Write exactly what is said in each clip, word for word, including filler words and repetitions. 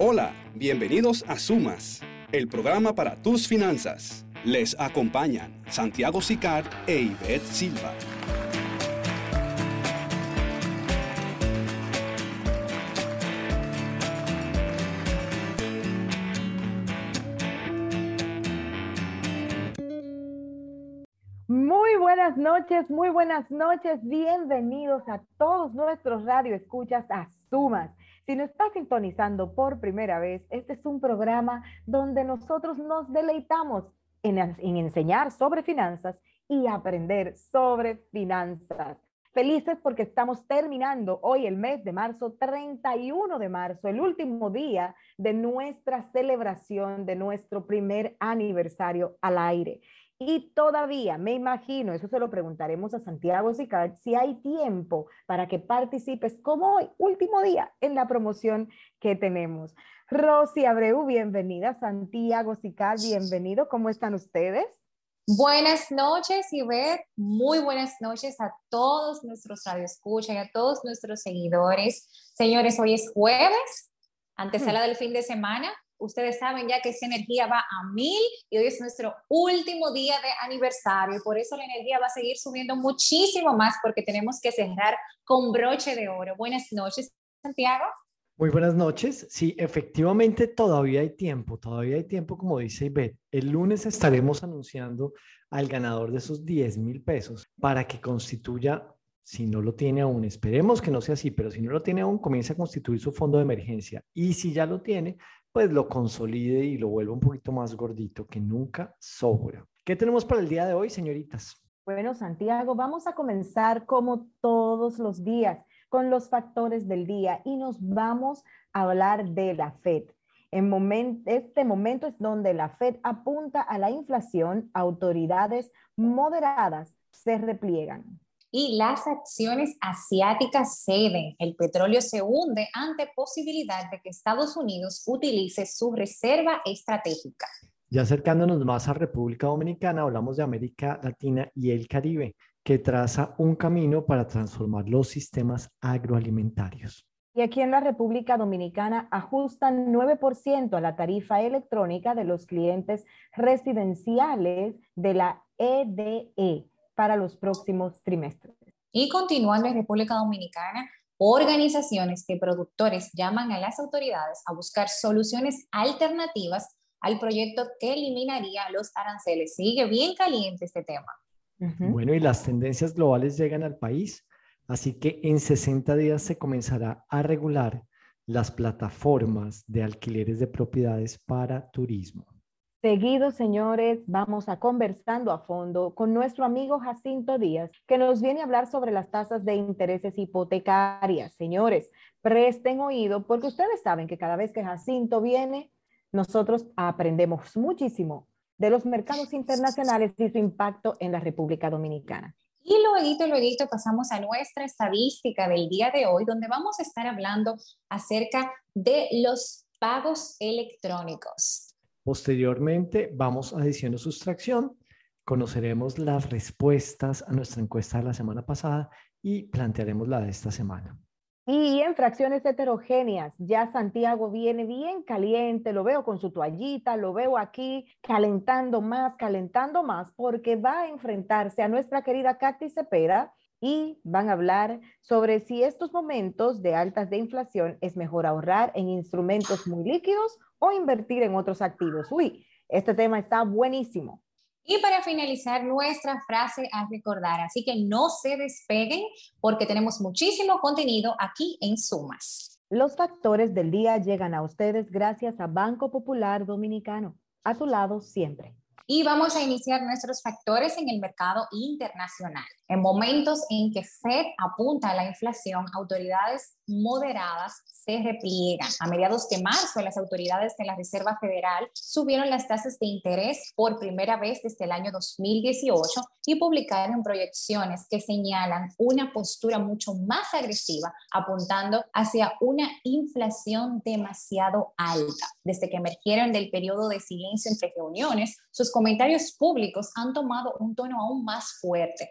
Hola, bienvenidos a Sumas, el programa para tus finanzas. Les acompañan Santiago Sicard e Ivette Silva. Muy buenas noches, muy buenas noches. Bienvenidos a todos nuestros radioescuchas a Sumas. Si nos está sintonizando por primera vez, este es un programa donde nosotros nos deleitamos en, en enseñar sobre finanzas y aprender sobre finanzas. Felices porque estamos terminando hoy el mes de marzo, treinta y uno de marzo, el último día de nuestra celebración de nuestro primer aniversario al aire. Y todavía, me imagino, eso se lo preguntaremos a Santiago Sicard, si hay tiempo para que participes como hoy, último día, en la promoción que tenemos. Rosy Abreu, bienvenida. Santiago Sicard, bienvenido. ¿Cómo están ustedes? Buenas noches, Ivette. Muy buenas noches a todos nuestros radioescuchas y a todos nuestros seguidores. Señores, hoy es jueves, antesala hmm. del fin de semana. Ustedes saben ya que esa energía va a mil y hoy es nuestro último día de aniversario y por eso la energía va a seguir subiendo muchísimo más porque tenemos que cerrar con broche de oro. Buenas noches, Santiago. Muy buenas noches. Sí, efectivamente todavía hay tiempo, todavía hay tiempo, como dice Ivette. El lunes estaremos anunciando al ganador de esos diez mil pesos para que constituya, si no lo tiene aún, esperemos que no sea así, pero si no lo tiene aún, comience a constituir su fondo de emergencia. Y si ya lo tiene, pues lo consolide y lo vuelva un poquito más gordito, que nunca sobra. ¿Qué tenemos para el día de hoy, señoritas? Bueno, Santiago, vamos a comenzar como todos los días con los factores del día y nos vamos a hablar de la Fed. En moment, este momento es donde la Fed apunta a la inflación, autoridades moderadas se repliegan. Y las acciones asiáticas ceden. El petróleo se hunde ante posibilidad de que Estados Unidos utilice su reserva estratégica. Ya acercándonos más a República Dominicana, hablamos de América Latina y el Caribe, que traza un camino para transformar los sistemas agroalimentarios. Y aquí en la República Dominicana ajustan nueve por ciento a la tarifa electrónica de los clientes residenciales de la E D E para los próximos trimestres. Y continuando en República Dominicana, organizaciones de productores llaman a las autoridades a buscar soluciones alternativas al proyecto que eliminaría los aranceles. Sigue bien caliente este tema. Uh-huh. Bueno, y las tendencias globales llegan al país, así que en sesenta días se comenzará a regular las plataformas de alquileres de propiedades para turismo. Seguido, señores, vamos a conversando a fondo con nuestro amigo Jacinto Díaz, que nos viene a hablar sobre las tasas de intereses hipotecarias. Señores, presten oído porque ustedes saben que cada vez que Jacinto viene, nosotros aprendemos muchísimo de los mercados internacionales y su impacto en la República Dominicana. Y luego, luego pasamos a nuestra estadística del día de hoy, donde vamos a estar hablando acerca de los pagos electrónicos. Posteriormente, vamos a adición o sustracción, conoceremos las respuestas a nuestra encuesta de la semana pasada y plantearemos la de esta semana. Y en fracciones heterogéneas, ya Santiago viene bien caliente, lo veo con su toallita, lo veo aquí calentando más, calentando más, porque va a enfrentarse a nuestra querida Katy Cepeda y van a hablar sobre si estos momentos de altas de inflación es mejor ahorrar en instrumentos muy líquidos o invertir en otros activos. Uy, este tema está buenísimo. Y para finalizar, nuestra frase a recordar. Así que no se despeguen porque tenemos muchísimo contenido aquí en Sumas. Los factores del día llegan a ustedes gracias a Banco Popular Dominicano. A tu lado siempre. Y vamos a iniciar nuestros factores en el mercado internacional. En momentos en que Fed apunta a la inflación, autoridades moderadas se repliegan. A mediados de marzo, las autoridades de la Reserva Federal subieron las tasas de interés por primera vez desde el año dos mil dieciocho y publicaron proyecciones que señalan una postura mucho más agresiva, apuntando hacia una inflación demasiado alta. Desde que emergieron del periodo de silencio entre reuniones, sus comentarios públicos han tomado un tono aún más fuerte. Los pronósticos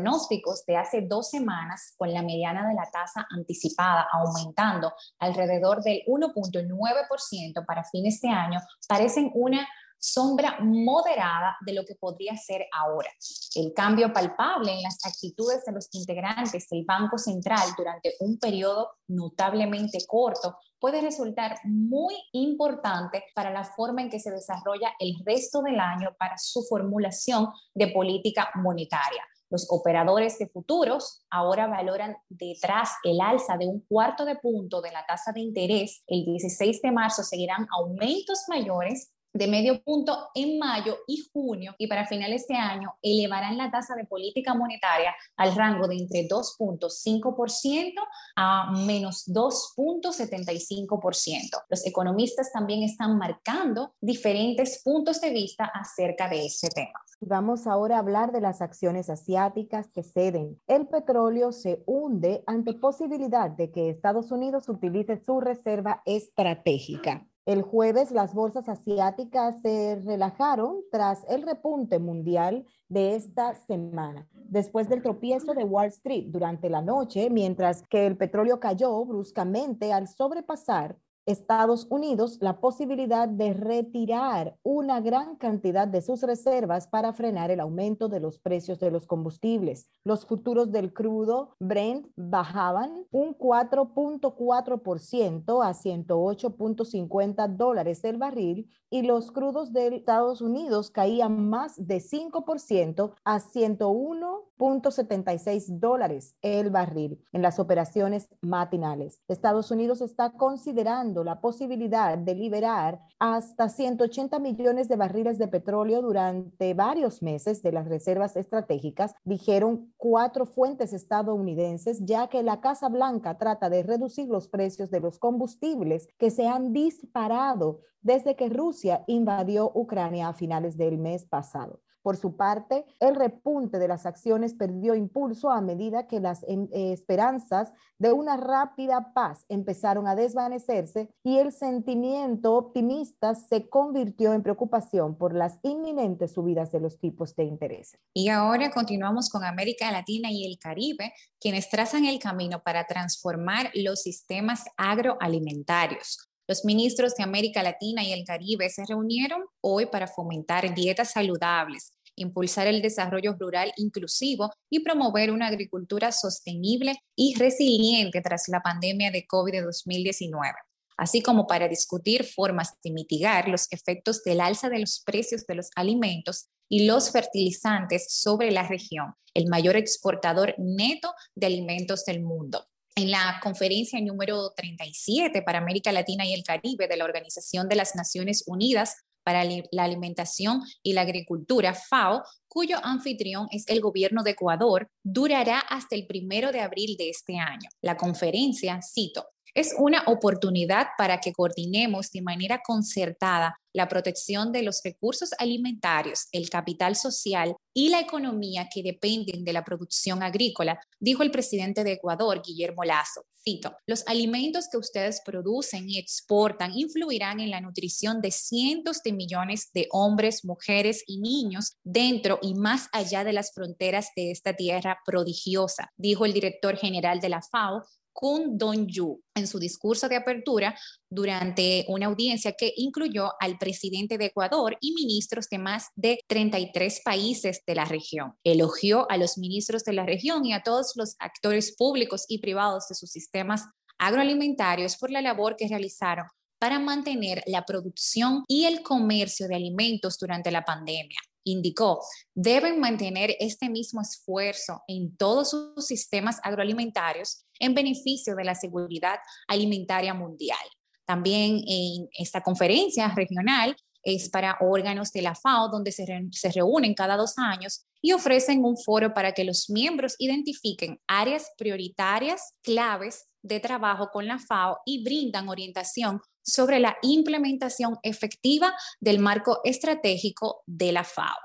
pronósticos de hace dos semanas, con la mediana de la tasa anticipada aumentando alrededor del uno punto nueve por ciento para fines de año, parecen una sombra moderada de lo que podría ser ahora. El cambio palpable en las actitudes de los integrantes del Banco Central durante un periodo notablemente corto puede resultar muy importante para la forma en que se desarrolla el resto del año para su formulación de política monetaria. Los operadores de futuros ahora valoran detrás el alza de un cuarto de punto de la tasa de interés. El dieciséis de marzo seguirán aumentos mayores de medio punto en mayo y junio, y para finales de año elevarán la tasa de política monetaria al rango de entre dos punto cinco por ciento a menos dos punto setenta y cinco por ciento. Los economistas también están marcando diferentes puntos de vista acerca de este tema. Vamos ahora a hablar de las acciones asiáticas que ceden. El petróleo se hunde ante posibilidad de que Estados Unidos utilice su reserva estratégica. El jueves las bolsas asiáticas se relajaron tras el repunte mundial de esta semana, después del tropiezo de Wall Street durante la noche, mientras que el petróleo cayó bruscamente al sobrepasar Estados Unidos la posibilidad de retirar una gran cantidad de sus reservas para frenar el aumento de los precios de los combustibles. Los futuros del crudo Brent bajaban un cuatro punto cuatro por ciento a ciento ocho punto cincuenta dólares el barril, y los crudos de Estados Unidos caían más de cinco por ciento a ciento uno punto setenta y seis dólares el barril en las operaciones matinales. Estados Unidos está considerando la posibilidad de liberar hasta ciento ochenta millones de barriles de petróleo durante varios meses de las reservas estratégicas, dijeron cuatro fuentes estadounidenses, ya que la Casa Blanca trata de reducir los precios de los combustibles que se han disparado desde que Rusia invadió Ucrania a finales del mes pasado. Por su parte, el repunte de las acciones perdió impulso a medida que las eh, esperanzas de una rápida paz empezaron a desvanecerse y el sentimiento optimista se convirtió en preocupación por las inminentes subidas de los tipos de interés. Y ahora continuamos con América Latina y el Caribe, quienes trazan el camino para transformar los sistemas agroalimentarios. Los ministros de América Latina y el Caribe se reunieron hoy para fomentar dietas saludables, impulsar el desarrollo rural inclusivo y promover una agricultura sostenible y resiliente tras la pandemia de COVID dos mil diecinueve, así como para discutir formas de mitigar los efectos del alza de los precios de los alimentos y los fertilizantes sobre la región, el mayor exportador neto de alimentos del mundo. En la conferencia número treinta y siete para América Latina y el Caribe de la Organización de las Naciones Unidas para la Alimentación y la Agricultura, FAO, cuyo anfitrión es el gobierno de Ecuador, durará hasta el primero de abril de este año. La conferencia, cito, es una oportunidad para que coordinemos de manera concertada la protección de los recursos alimentarios, el capital social y la economía que dependen de la producción agrícola, dijo el presidente de Ecuador, Guillermo Lasso. Cito, los alimentos que ustedes producen y exportan influirán en la nutrición de cientos de millones de hombres, mujeres y niños dentro y más allá de las fronteras de esta tierra prodigiosa, dijo el director general de la FAO, Kun Dong-yu, en su discurso de apertura durante una audiencia que incluyó al presidente de Ecuador y ministros de más de treinta y tres países de la región. Elogió a los ministros de la región y a todos los actores públicos y privados de sus sistemas agroalimentarios por la labor que realizaron para mantener la producción y el comercio de alimentos durante la pandemia. Indicó, deben mantener este mismo esfuerzo en todos sus sistemas agroalimentarios en beneficio de la seguridad alimentaria mundial. También en esta conferencia regional es para órganos de la FAO, donde se, re, se reúnen cada dos años y ofrecen un foro para que los miembros identifiquen áreas prioritarias claves de trabajo con la FAO y brindan orientación sobre la implementación efectiva del marco estratégico de la FAO.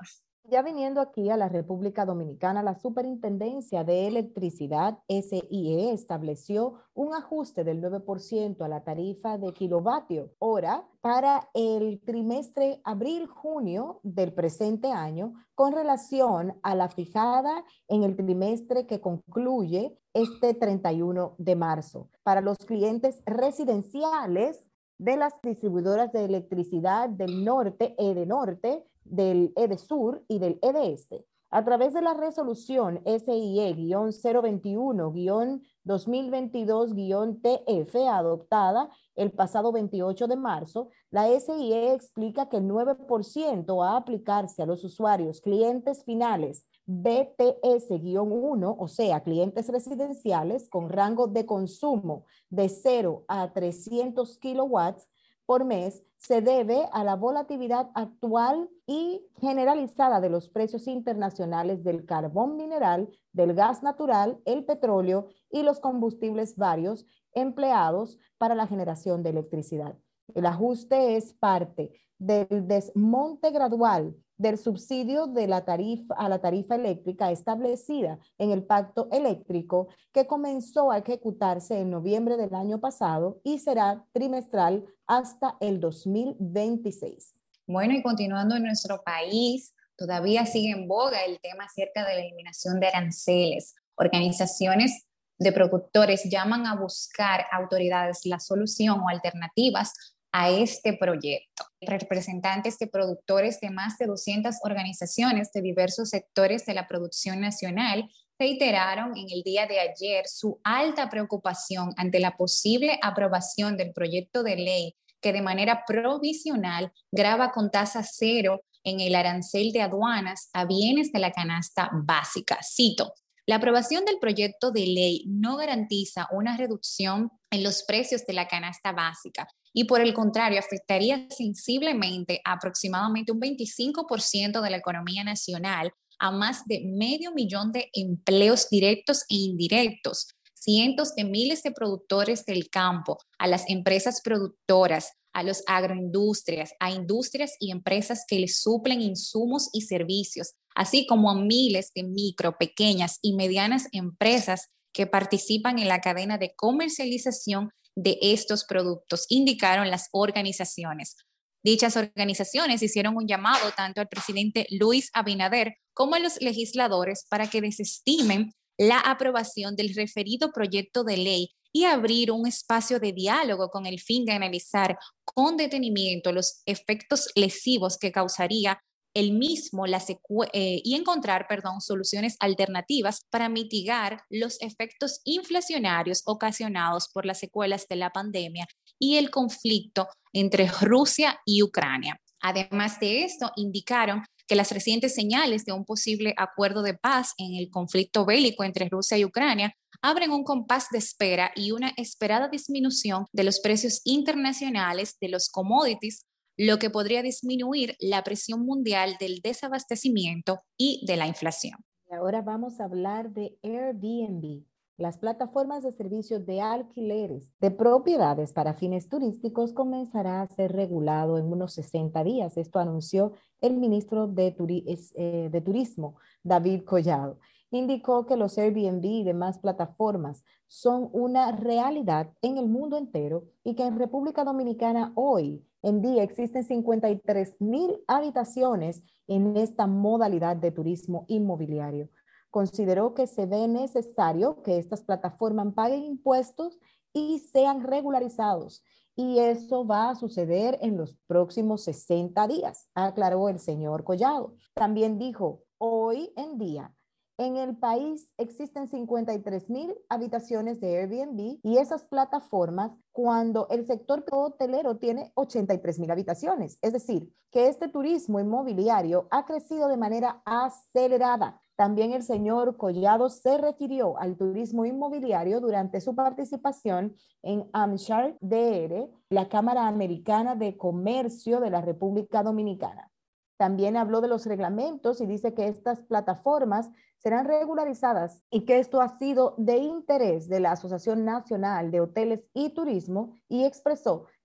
Ya viniendo aquí a la República Dominicana, la Superintendencia de Electricidad, S I E, estableció un ajuste del nueve por ciento a la tarifa de kilovatio hora para el trimestre abril-junio del presente año con relación a la fijada en el trimestre que concluye este treinta y uno de marzo. Para los clientes residenciales de las distribuidoras de electricidad del norte, EDENorte, del EDESUR y del EDEESTE. A través de la resolución S I E cero veintiuno dos mil veintidós T F adoptada el pasado veintiocho de marzo, la S I E explica que el nueve por ciento a aplicarse a los usuarios clientes finales B T S uno, o sea, clientes residenciales con rango de consumo de cero a trescientos kilowatts por mes, se debe a la volatilidad actual y generalizada de los precios internacionales del carbón mineral, del gas natural, el petróleo y los combustibles varios empleados para la generación de electricidad. El ajuste es parte del desmonte gradual del subsidio de la tarifa a la tarifa eléctrica establecida en el Pacto Eléctrico que comenzó a ejecutarse en noviembre del año pasado y será trimestral hasta el dos mil veintiséis. Bueno, y continuando en nuestro país, todavía sigue en boga el tema acerca de la eliminación de aranceles. Organizaciones de productores llaman a buscar autoridades la solución o alternativas a este proyecto. Representantes de productores de más de doscientas organizaciones de diversos sectores de la producción nacional reiteraron en el día de ayer su alta preocupación ante la posible aprobación del proyecto de ley que de manera provisional grava con tasa cero en el arancel de aduanas a bienes de la canasta básica. Cito: la aprobación del proyecto de ley no garantiza una reducción en los precios de la canasta básica y por el contrario afectaría sensiblemente a aproximadamente un veinticinco por ciento de la economía nacional, a más de medio millón de empleos directos e indirectos, cientos de miles de productores del campo, a las empresas productoras, a las agroindustrias, a industrias y empresas que les suplen insumos y servicios, así como a miles de micro, pequeñas y medianas empresas que participan en la cadena de comercialización de estos productos, indicaron las organizaciones. Dichas organizaciones hicieron un llamado tanto al presidente Luis Abinader como a los legisladores para que desestimen la aprobación del referido proyecto de ley y abrir un espacio de diálogo con el fin de analizar con detenimiento los efectos lesivos que causaría el mismo la eh, y encontrar, perdón, soluciones alternativas para mitigar los efectos inflacionarios ocasionados por las secuelas de la pandemia y el conflicto entre Rusia y Ucrania. Además de esto, indicaron que las recientes señales de un posible acuerdo de paz en el conflicto bélico entre Rusia y Ucrania abren un compás de espera y una esperada disminución de los precios internacionales de los commodities, lo que podría disminuir la presión mundial del desabastecimiento y de la inflación. Y ahora vamos a hablar de Airbnb, las plataformas de servicios de alquileres de propiedades para fines turísticos comenzará a ser regulado en unos sesenta días. Esto anunció el ministro de, Turi eh, de Turismo, David Collado. Indicó que los Airbnb y demás plataformas son una realidad en el mundo entero y que en República Dominicana hoy en día existen cincuenta y tres mil habitaciones en esta modalidad de turismo inmobiliario. Consideró que se ve necesario que estas plataformas paguen impuestos y sean regularizados. Y eso va a suceder en los próximos sesenta días, aclaró el señor Collado. También dijo, hoy en día, en el país existen cincuenta y tres mil habitaciones de Airbnb y esas plataformas cuando el sector hotelero tiene ochenta y tres mil habitaciones. Es decir, que este turismo inmobiliario ha crecido de manera acelerada. También el señor Collado se refirió al turismo inmobiliario durante su participación en AmChart D R, la Cámara Americana de Comercio de la República Dominicana. También habló de los reglamentos y dice que estas plataformas serán regularizadas y que esto ha sido de interés de la Asociación Nacional de Hoteles y Turismo y expresó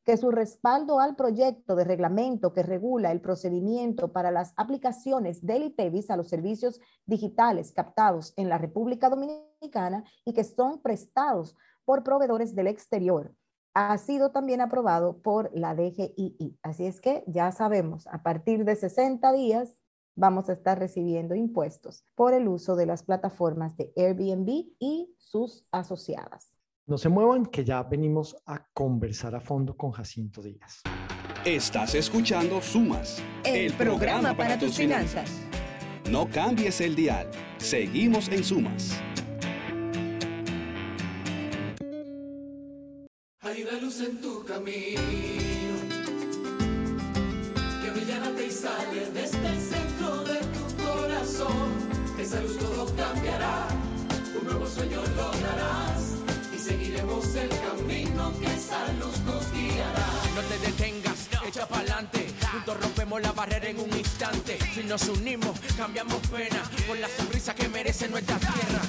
que su respaldo al proyecto de reglamento que regula el procedimiento para las aplicaciones del ITEVIS a los servicios digitales captados en la República Dominicana y que son prestados por proveedores del exterior ha sido también aprobado por la D G I I. Así es que ya sabemos, a partir de sesenta días vamos a estar recibiendo impuestos por el uso de las plataformas de Airbnb y sus asociadas. No se muevan, que ya venimos a conversar a fondo con Jacinto Díaz. Estás escuchando Sumas, el, el programa, programa para, para tus finanzas. finanzas. No cambies el dial. Seguimos en Sumas. Hay una luz en tu camino que brillante y sale desde el centro de tu corazón. Esa luz todo cambiará, un nuevo sueño lograrás y seguiremos el camino que esa luz nos guiará. No te detengas, echa pa'lante, juntos rompemos la barrera en un instante. Si nos unimos, cambiamos pena por la sonrisa que merece nuestra tierra.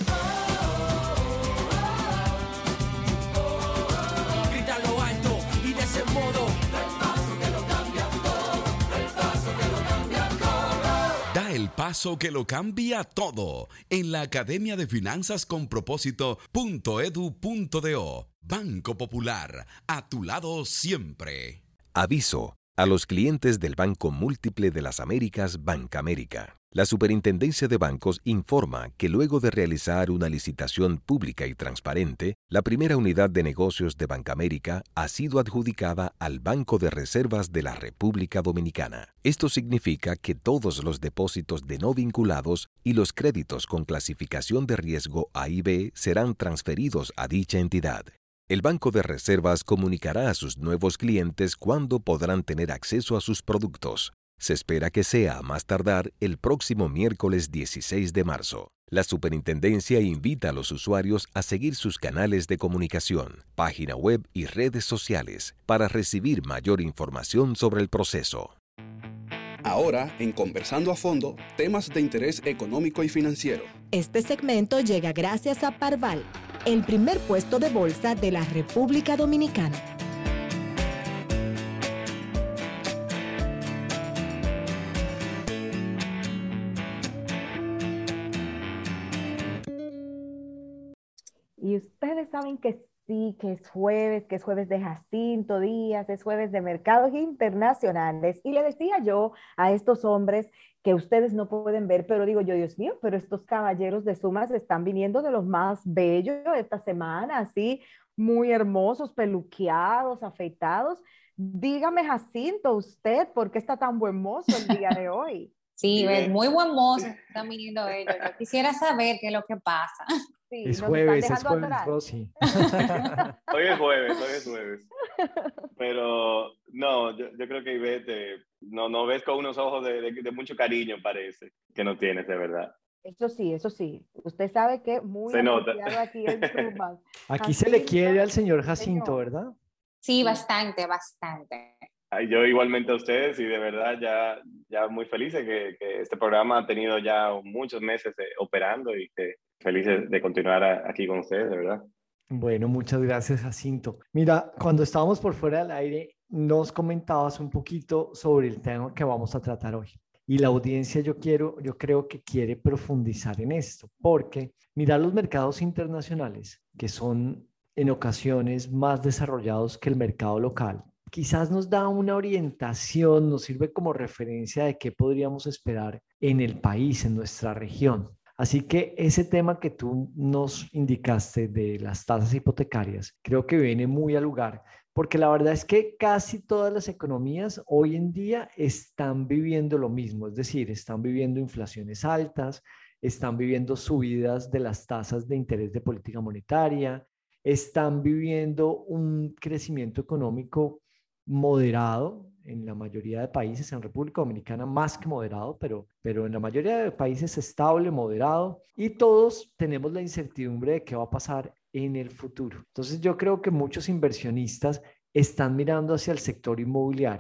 Modo. El paso que lo cambia todo, el paso que lo cambia todo. Da el paso que lo cambia todo en la Academia de Finanzas con Propósito punto edu punto do. Banco Popular, a tu lado siempre. Aviso a los clientes del Banco Múltiple de las Américas, Bancamérica. La Superintendencia de Bancos informa que luego de realizar una licitación pública y transparente, la primera unidad de negocios de Bancamérica ha sido adjudicada al Banco de Reservas de la República Dominicana. Esto significa que todos los depósitos de no vinculados y los créditos con clasificación de riesgo A y B serán transferidos a dicha entidad. El Banco de Reservas comunicará a sus nuevos clientes cuándo podrán tener acceso a sus productos. Se espera que sea a más tardar el próximo miércoles dieciséis de marzo. La Superintendencia invita a los usuarios a seguir sus canales de comunicación, página web y redes sociales para recibir mayor información sobre el proceso. Ahora, en Conversando a Fondo, temas de interés económico y financiero. Este segmento llega gracias a Parval, el primer puesto de bolsa de la República Dominicana. Y ustedes saben que sí, que es jueves, que es jueves de Jacinto Díaz, es jueves de mercados internacionales. Y le decía yo a estos hombres que ustedes no pueden ver, pero digo yo, Dios mío, pero estos caballeros de Sumas están viniendo de los más bellos esta semana, así, muy hermosos, peluqueados, afeitados. Dígame, Jacinto, usted, ¿por qué está tan buen mozo el día de hoy? Sí, muy buen mozo están viniendo ellos. Yo quisiera saber qué es lo que pasa. Sí, es jueves, es jueves, Rosy. Hoy es jueves, hoy es jueves. Pero no, yo, yo creo que Ivette, no, no ves con unos ojos de, de, de mucho cariño, parece, que no tienes, de verdad. Eso sí, eso sí. Usted sabe que muy se nota. Aquí en Sumas. Aquí Jacinto, se le quiere al señor Jacinto, señor. ¿Verdad? Sí, bastante, bastante. Yo igualmente a ustedes y de verdad ya, ya muy felices que, que este programa ha tenido ya muchos meses eh, operando y que felices de continuar a, aquí con ustedes, de verdad. Bueno, muchas gracias, Jacinto. Mira, cuando estábamos por fuera del aire, nos comentabas un poquito sobre el tema que vamos a tratar hoy. Y la audiencia yo, quiero, yo creo que quiere profundizar en esto, porque mirar los mercados internacionales, que son en ocasiones más desarrollados que el mercado local, quizás nos da una orientación, nos sirve como referencia de qué podríamos esperar en el país, en nuestra región. Así que ese tema que tú nos indicaste de las tasas hipotecarias, creo que viene muy al lugar, porque la verdad es que casi todas las economías hoy en día están viviendo lo mismo, es decir, están viviendo inflaciones altas, están viviendo subidas de las tasas de interés de política monetaria, están viviendo un crecimiento económico moderado en la mayoría de países, en República Dominicana más que moderado, pero, pero en la mayoría de países estable, moderado, y todos tenemos la incertidumbre de qué va a pasar en el futuro. Entonces yo creo que muchos inversionistas están mirando hacia el sector inmobiliario,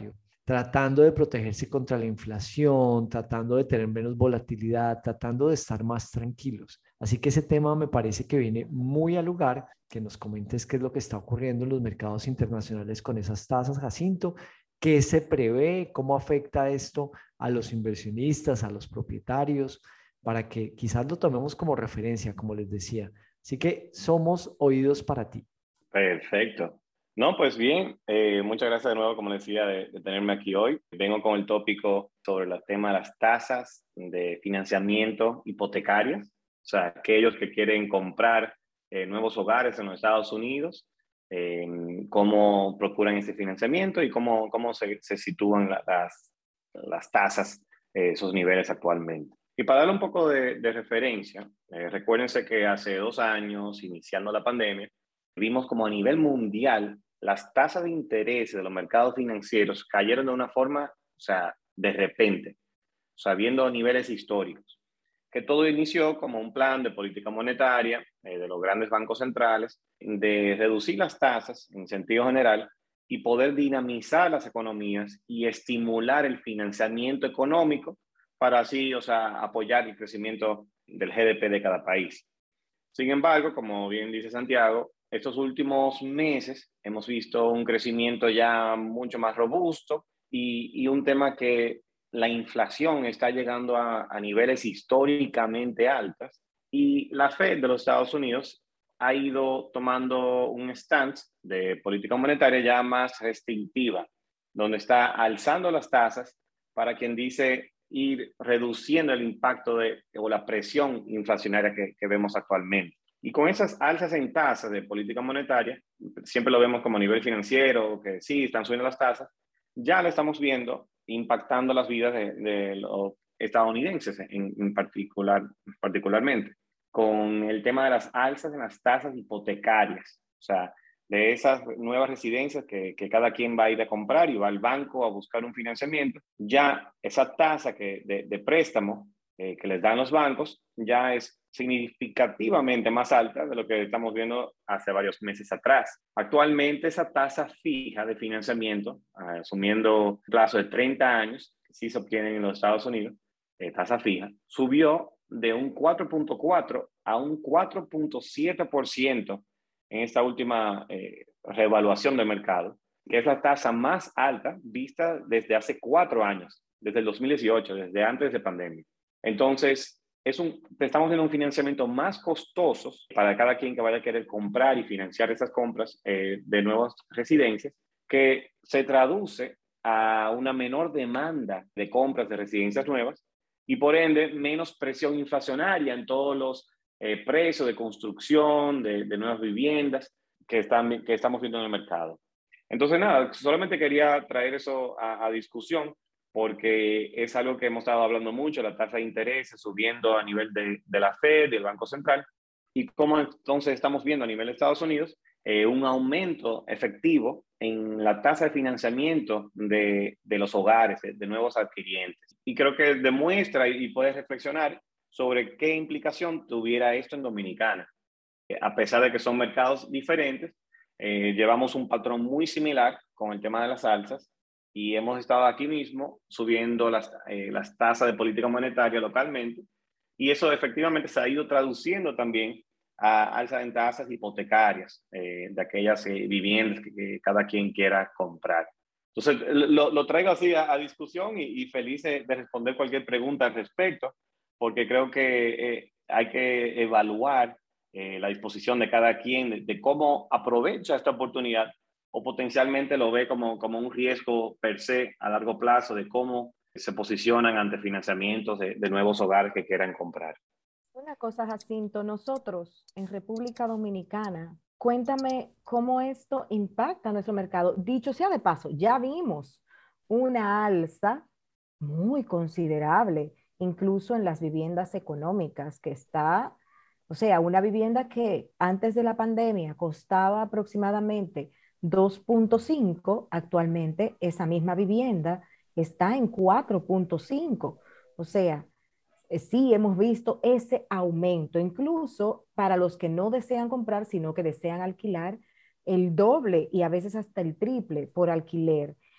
tratando de protegerse contra la inflación, tratando de tener menos volatilidad, tratando de estar más tranquilos. Así que ese tema me parece que viene muy al lugar, que nos comentes qué es lo que está ocurriendo en los mercados internacionales con esas tasas, Jacinto, qué se prevé, cómo afecta esto a los inversionistas, a los propietarios, para que quizás lo tomemos como referencia, como les decía. Así que somos oídos para ti. Perfecto. No, pues bien, eh, muchas gracias de nuevo, como les decía, de, de tenerme aquí hoy. Vengo con el tópico sobre el tema de las tasas de financiamiento hipotecarias, o sea, aquellos que quieren comprar eh, nuevos hogares en los Estados Unidos, eh, cómo procuran ese financiamiento y cómo, cómo se, se sitúan la, las, las tasas, eh, esos niveles actualmente. Y para darle un poco de, de referencia, eh, recuérdense que hace dos años, iniciando la pandemia, vimos como a nivel mundial las tasas de interés de los mercados financieros cayeron de una forma, o sea, de repente, o sea, viendo niveles históricos, que todo inició como un plan de política monetaria eh, de los grandes bancos centrales de reducir las tasas en sentido general y poder dinamizar las economías y estimular el financiamiento económico para así, o sea, apoyar el crecimiento del G D P de cada país. Sin embargo, como bien dice Santiago, estos últimos meses hemos visto un crecimiento ya mucho más robusto y, y un tema que la inflación está llegando a, a niveles históricamente altos y la Fed de los Estados Unidos ha ido tomando un stance de política monetaria ya más restrictiva, donde está alzando las tasas para quien dice ir reduciendo el impacto de, o la presión inflacionaria que, que vemos actualmente. Y con esas alzas en tasas de política monetaria, siempre lo vemos como a nivel financiero, que sí, están subiendo las tasas, ya lo estamos viendo impactando las vidas de, de los estadounidenses en, en particular, particularmente, con el tema de las alzas en las tasas hipotecarias, o sea, de esas nuevas residencias que, que cada quien va a ir a comprar y va al banco a buscar un financiamiento, ya esa tasa que, de, de préstamo eh, que les dan los bancos ya es significativamente más alta de lo que estamos viendo hace varios meses atrás. Actualmente esa tasa fija de financiamiento, asumiendo un plazo de treinta años, que sí se obtienen en los Estados Unidos, eh, tasa fija, subió de un cuatro punto cuatro a un cuatro punto siete por ciento en esta última eh, reevaluación del mercado, que es la tasa más alta vista desde hace cuatro años, desde el dos mil dieciocho, desde antes de pandemia. Entonces, es un, estamos en un financiamiento más costoso para cada quien que vaya a querer comprar y financiar esas compras eh, de nuevas residencias, que se traduce a una menor demanda de compras de residencias nuevas y por ende menos presión inflacionaria en todos los eh, precios de construcción, de, de nuevas viviendas que, están, que estamos viendo en el mercado. Entonces, nada, solamente quería traer eso a, a discusión porque es algo que hemos estado hablando mucho, la tasa de interés subiendo a nivel de, de la Fed, del Banco Central, y cómo entonces estamos viendo a nivel de Estados Unidos eh, un aumento efectivo en la tasa de financiamiento de, de los hogares, de, de nuevos adquirientes. Y creo que demuestra y, y puedes reflexionar sobre qué implicación tuviera esto en Dominicana. Eh, a pesar de que son mercados diferentes, eh, llevamos un patrón muy similar con el tema de las alzas, y hemos estado aquí mismo subiendo las, eh, las tasas de política monetaria localmente y eso efectivamente se ha ido traduciendo también a alza en tasas hipotecarias eh, de aquellas eh, viviendas que, que cada quien quiera comprar. Entonces lo, lo traigo así a, a discusión y, y feliz de, de responder cualquier pregunta al respecto porque creo que eh, hay que evaluar eh, la disposición de cada quien de, de cómo aprovecha esta oportunidad o potencialmente lo ve como, como un riesgo per se a largo plazo de cómo se posicionan ante financiamientos de, de nuevos hogares que quieran comprar. Una cosa, Jacinto, nosotros en República Dominicana, cuéntame cómo esto impacta nuestro mercado. Dicho sea de paso, ya vimos una alza muy considerable, incluso en las viviendas económicas, que está, o sea, una vivienda que antes de la pandemia costaba aproximadamente dos punto cinco, actualmente esa misma vivienda está en cuatro punto cinco. O sea, sí hemos visto ese aumento, incluso para los que no desean comprar, sino que desean alquilar, el doble y a veces hasta el triple por alquiler.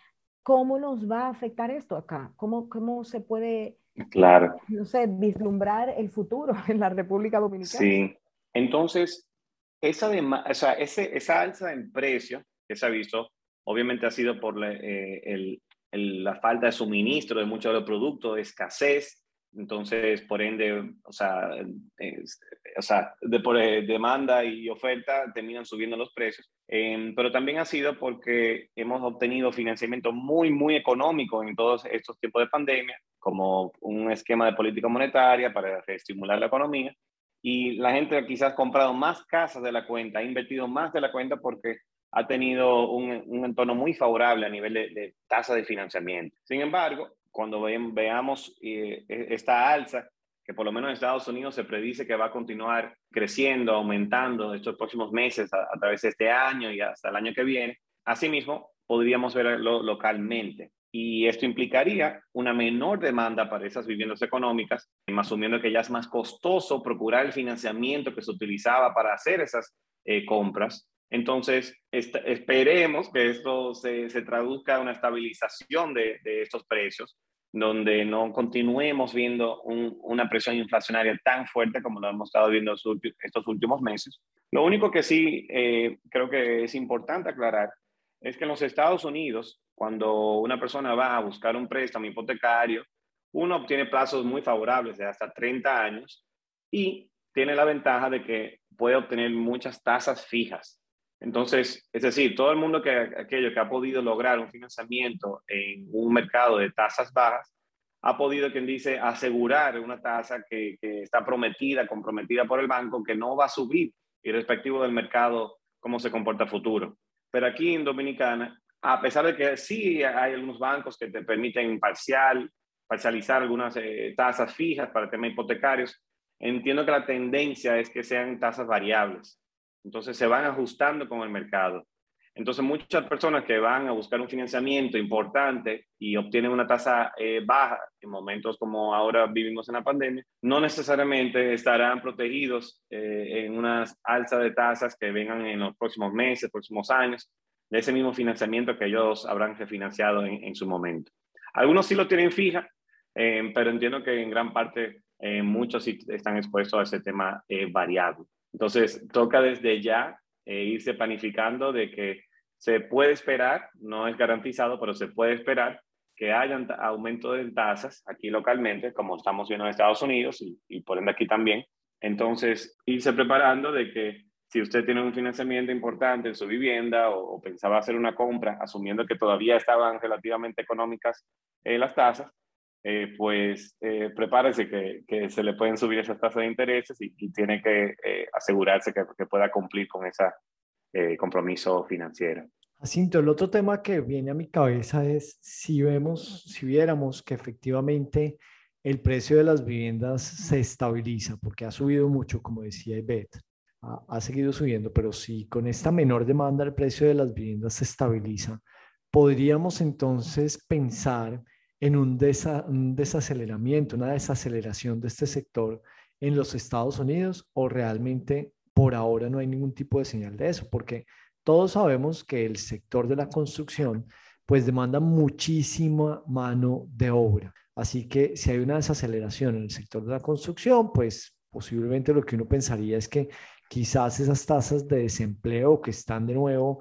¿cómo nos va a afectar esto acá? ¿Cómo, cómo se puede, Claro. no sé, vislumbrar el futuro en la República Dominicana? Sí. Entonces, esa, dema- o sea, ese, esa alza en precio que se ha visto, obviamente ha sido por la, eh, el, el- la falta de suministro de muchos de los productos, de escasez. Entonces, por ende, o sea, es- o sea de, por eh, demanda y oferta terminan subiendo los precios. Eh, pero también ha sido porque hemos obtenido financiamiento muy, muy económico en todos estos tiempos de pandemia, como un esquema de política monetaria para reestimular la economía. Y la gente quizás ha comprado más casas de la cuenta, ha invertido más de la cuenta porque ha tenido un, un entorno muy favorable a nivel de, de tasa de financiamiento. Sin embargo, cuando ve, veamos eh, esta alza, que por lo menos en Estados Unidos se predice que va a continuar creciendo, aumentando estos próximos meses a, a través de este año y hasta el año que viene, asimismo podríamos verlo localmente. Y esto implicaría una menor demanda para esas viviendas económicas, asumiendo que ya es más costoso procurar el financiamiento que se utilizaba para hacer esas eh, compras. Entonces, esta, esperemos que esto se, se traduzca en una estabilización de, de estos precios, donde no continuemos viendo un, una presión inflacionaria tan fuerte como lo hemos estado viendo estos últimos meses. Lo único que sí eh, creo que es importante aclarar es que en los Estados Unidos, cuando una persona va a buscar un préstamo hipotecario, uno obtiene plazos muy favorables de hasta treinta años y tiene la ventaja de que puede obtener muchas tasas fijas. Entonces, es decir, todo el mundo que aquello que ha podido lograr un financiamiento en un mercado de tasas bajas, ha podido, quien dice, asegurar una tasa que, que está prometida, comprometida por el banco, que no va a subir, irrespectivo del mercado, cómo se comporta a futuro. Pero aquí en Dominicana, a pesar de que sí hay algunos bancos que te permiten parcial, parcializar algunas eh, tasas fijas para temas hipotecarios, entiendo que la tendencia es que sean tasas variables. Entonces se van ajustando con el mercado. Entonces muchas personas que van a buscar un financiamiento importante y obtienen una tasa eh, baja en momentos como ahora vivimos en la pandemia, no necesariamente estarán protegidos eh, en una alza de tasas que vengan en los próximos meses, próximos años, de ese mismo financiamiento que ellos habrán refinanciado en, en su momento. Algunos sí lo tienen fija, eh, pero entiendo que en gran parte eh, muchos sí están expuestos a ese tema eh, variable. Entonces, toca desde ya eh, irse planificando de que se puede esperar, no es garantizado, pero se puede esperar que haya aumento de tasas aquí localmente, como estamos viendo en Estados Unidos y, y por ende aquí también. Entonces, irse preparando de que si usted tiene un financiamiento importante en su vivienda o, o pensaba hacer una compra, asumiendo que todavía estaban relativamente económicas eh, las tasas, eh, pues eh, prepárese que, que se le pueden subir esas tasas de intereses y, y tiene que eh, asegurarse que, que pueda cumplir con ese eh, compromiso financiero. Jacinto, el otro tema que viene a mi cabeza es si vemos, si viéramos que efectivamente el precio de las viviendas se estabiliza, porque ha subido mucho, como decía Ivette, ha, ha seguido subiendo, pero si con esta menor demanda el precio de las viviendas se estabiliza, podríamos entonces pensar en un, desa, un desaceleramiento, una desaceleración de este sector en los Estados Unidos, o realmente por ahora no hay ningún tipo de señal de eso, porque todos sabemos que el sector de la construcción pues demanda muchísima mano de obra. Así que si hay una desaceleración en el sector de la construcción, pues posiblemente lo que uno pensaría es que quizás esas tasas de desempleo que están de nuevo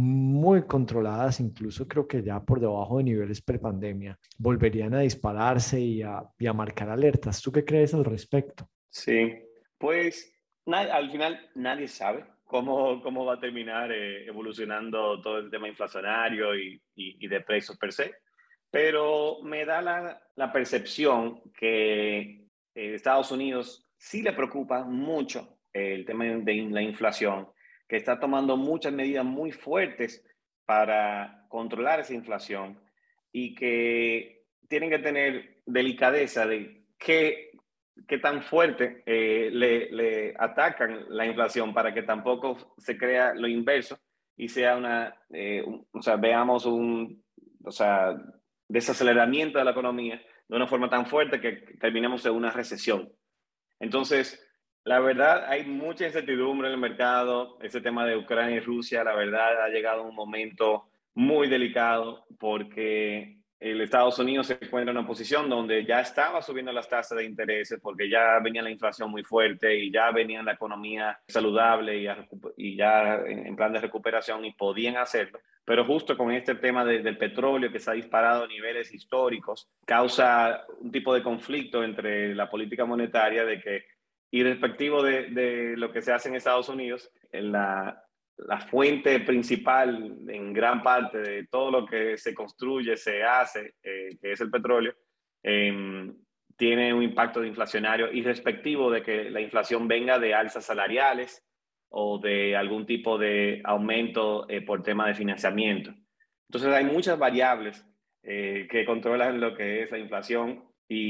muy controladas, incluso creo que ya por debajo de niveles prepandemia, volverían a dispararse y a, y a marcar alertas. ¿Tú qué crees al respecto? Sí, pues na- al final nadie sabe cómo, cómo va a terminar eh, evolucionando todo el tema inflacionario y, y, y de precios per se, pero me da la, la percepción que eh, Estados Unidos sí le preocupa mucho el tema de la inflación, que está tomando muchas medidas muy fuertes para controlar esa inflación y que tienen que tener delicadeza de qué, qué tan fuerte eh, le, le atacan la inflación para que tampoco se crea lo inverso y sea una, eh, un, o sea, veamos un, o sea, desaceleramiento de la economía de una forma tan fuerte que terminemos en una recesión. Entonces, la verdad, hay mucha incertidumbre en el mercado. Ese tema de Ucrania y Rusia, la verdad, ha llegado a un momento muy delicado porque el Estados Unidos se encuentra en una posición donde ya estaba subiendo las tasas de intereses porque ya venía la inflación muy fuerte y ya venía la economía saludable y, a, y ya en, en plan de recuperación y podían hacerlo. Pero justo con este tema de, del petróleo que se ha disparado a niveles históricos, causa un tipo de conflicto entre la política monetaria de que, irrespectivo de, de lo que se hace en Estados Unidos, en la la fuente principal en gran parte de todo lo que se construye, se hace, eh, que es el petróleo, eh, tiene un impacto inflacionario irrespectivo de que la inflación venga de alzas salariales o de algún tipo de aumento eh, por tema de financiamiento. Entonces hay muchas variables eh, que controlan lo que es la inflación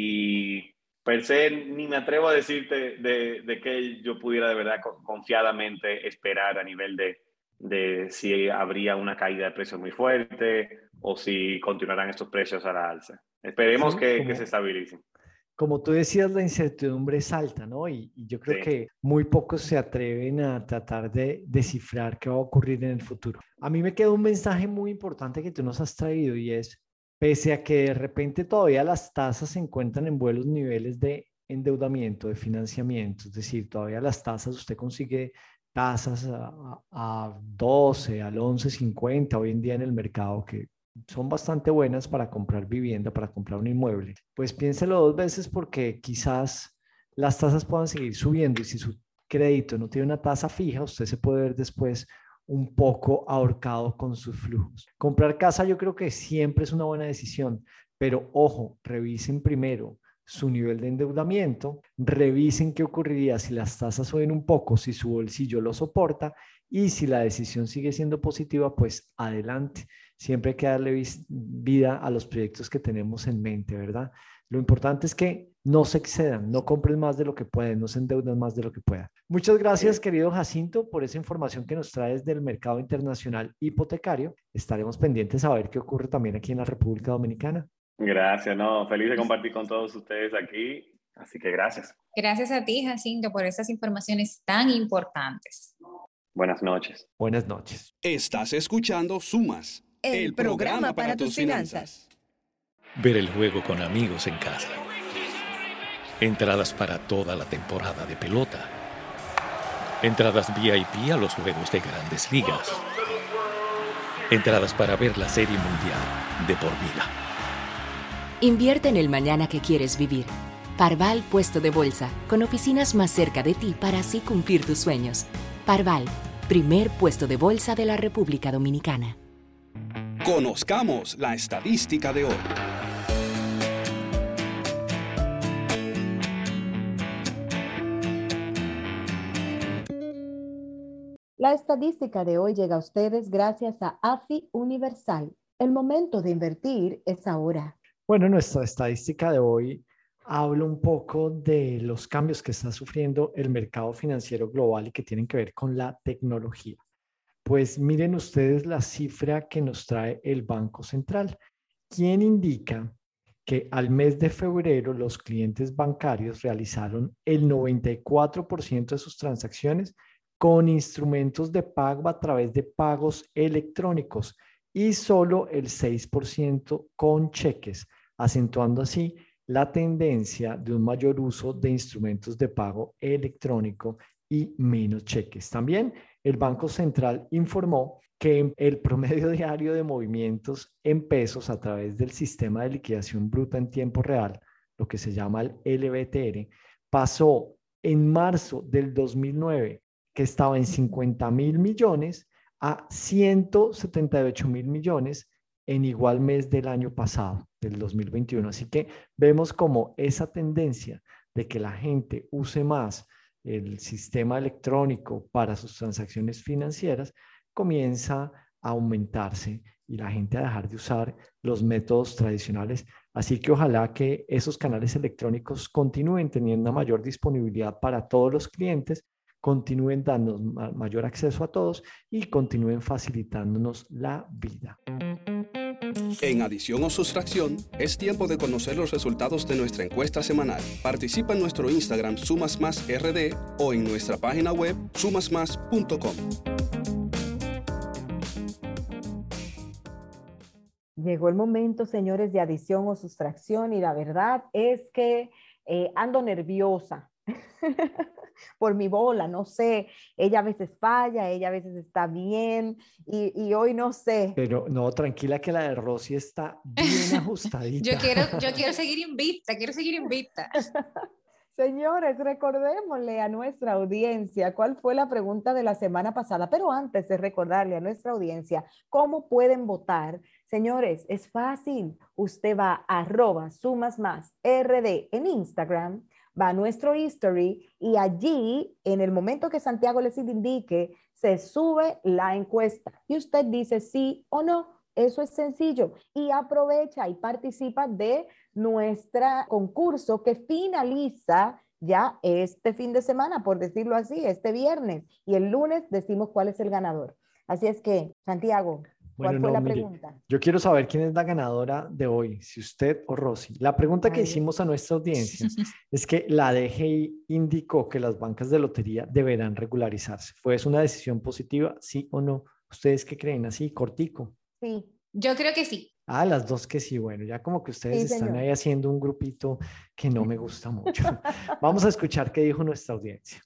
y per se ni me atrevo a decirte de, de que yo pudiera de verdad confiadamente esperar a nivel de, de si habría una caída de precios muy fuerte o si continuarán estos precios a la alza. Esperemos sí, que, como, que se estabilicen. Como tú decías, la incertidumbre es alta, ¿no? Y, y yo creo sí. que muy pocos se atreven a tratar de descifrar qué va a ocurrir en el futuro. A mí me queda un mensaje muy importante que tú nos has traído y es: pese a que de repente todavía las tasas se encuentran en buenos niveles de endeudamiento, de financiamiento, es decir, todavía las tasas, usted consigue tasas a, a doce, al once cincuenta hoy en día en el mercado, que son bastante buenas para comprar vivienda, para comprar un inmueble. Pues piénselo dos veces porque quizás las tasas puedan seguir subiendo y si su crédito no tiene una tasa fija, usted se puede ver después un poco ahorcado con sus flujos. Comprar casa yo creo que siempre es una buena decisión, pero ojo, revisen primero su nivel de endeudamiento, revisen qué ocurriría si las tasas suben un poco, si su bolsillo lo soporta y si la decisión sigue siendo positiva, pues adelante. Siempre hay que darle vida a los proyectos que tenemos en mente, ¿verdad? Lo importante es que no se excedan, no compren más de lo que pueden, no se endeuden más de lo que puedan. Muchas gracias, querido Jacinto, por esa información que nos traes del mercado internacional hipotecario. Estaremos pendientes a ver qué ocurre también aquí en la República Dominicana. Gracias, no, feliz de compartir con todos ustedes aquí, así que gracias. Gracias a ti, Jacinto, por esas informaciones tan importantes. Buenas noches. Buenas noches. Estás escuchando Sumas, el, el programa, programa para, para tus finanzas. finanzas. Ver el juego con amigos en casa. Entradas para toda la temporada de pelota. Entradas V I P a los juegos de Grandes Ligas. Entradas para ver la Serie Mundial de por vida. Invierte en el mañana que quieres vivir. Parval Puesto de Bolsa, con oficinas más cerca de ti para así cumplir tus sueños. Parval, primer puesto de bolsa de la República Dominicana. Conozcamos la estadística de hoy. La estadística de hoy llega a ustedes gracias a A F I Universal. El momento de invertir es ahora. Bueno, nuestra estadística de hoy habla un poco de los cambios que está sufriendo el mercado financiero global y que tienen que ver con la tecnología. Pues miren ustedes la cifra que nos trae el Banco Central, quien indica que al mes de febrero los clientes bancarios realizaron el noventa y cuatro por ciento de sus transacciones con instrumentos de pago a través de pagos electrónicos y solo el seis por ciento con cheques, acentuando así la tendencia de un mayor uso de instrumentos de pago electrónico y menos cheques. También el Banco Central informó que el promedio diario de movimientos en pesos a través del sistema de liquidación bruta en tiempo real, lo que se llama el L B T R, pasó en marzo del dos mil nueve, que estaba en cincuenta mil millones, a ciento setenta y ocho mil millones en igual mes del año pasado, del dos mil veintiuno. Así que vemos como esa tendencia de que la gente use más el sistema electrónico para sus transacciones financieras comienza a aumentarse y la gente a dejar de usar los métodos tradicionales. Así que ojalá que esos canales electrónicos continúen teniendo una mayor disponibilidad para todos los clientes, continúen dándonos mayor acceso a todos y continúen facilitándonos la vida. En adición o sustracción, es tiempo de conocer los resultados de nuestra encuesta semanal. Participa en nuestro Instagram Sumas Más R D o en nuestra página web sumas más punto com. Llegó el momento, señores, de adición o sustracción y la verdad es que eh, ando nerviosa por mi bola, no sé, ella a veces falla, ella a veces está bien y, y hoy no sé. Pero no, tranquila que la de Rosy está bien ajustadita. Yo quiero, yo quiero seguir invicta, quiero seguir invicta. Señores, recordémosle a nuestra audiencia cuál fue la pregunta de la semana pasada, pero antes de recordarle a nuestra audiencia cómo pueden votar, señores, es fácil. Usted va a arroba sumas más rd en Instagram, va a nuestro history y allí, en el momento que Santiago les indique, se sube la encuesta y usted dice sí o no. Eso es sencillo y aprovecha y participa de nuestro concurso que finaliza ya este fin de semana, por decirlo así, este viernes, y el lunes decimos cuál es el ganador. Así es que, Santiago, ¿cuál Bueno, fue no, la mire, pregunta? yo quiero saber quién es la ganadora de hoy, si usted o Rosy. La pregunta que Ay. hicimos a nuestra audiencia es que la D G I indicó que las bancas de lotería deberán regularizarse. ¿Fue eso una decisión positiva, sí o no? ¿Ustedes qué creen? Así, cortico. Sí. Yo creo que sí. Ah, las dos que sí, bueno, ya como que ustedes Sí, están señor. ahí haciendo un grupito que no me gusta mucho. Vamos a escuchar qué dijo nuestra audiencia.